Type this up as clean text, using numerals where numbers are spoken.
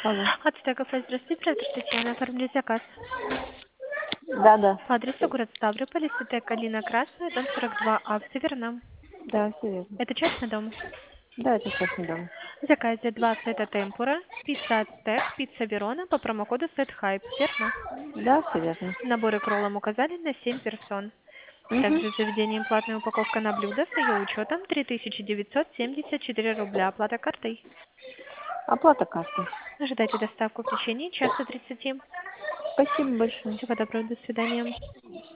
Алло. От Стека Фест, здравствуйте, оператор Татьяна, оформили заказ. Да. По адресу город Ставрополь, СТ Калина Красная, дом 42А в Северном. Да, все верно. Это частный дом. Да, это частный дом. В заказе 2 сета темпура, пицца от Стек, пицца Верона по промокоду SETHYPE, верно? Да, все верно. Наборы к роллам указали на 7 персон. Угу. Также с заведением платная упаковка на блюдо с ее учетом 3974 рубля, оплата картой. Оплата карты. Ожидайте доставку в течение часа 30. Спасибо большое. Всего доброго, до свидания.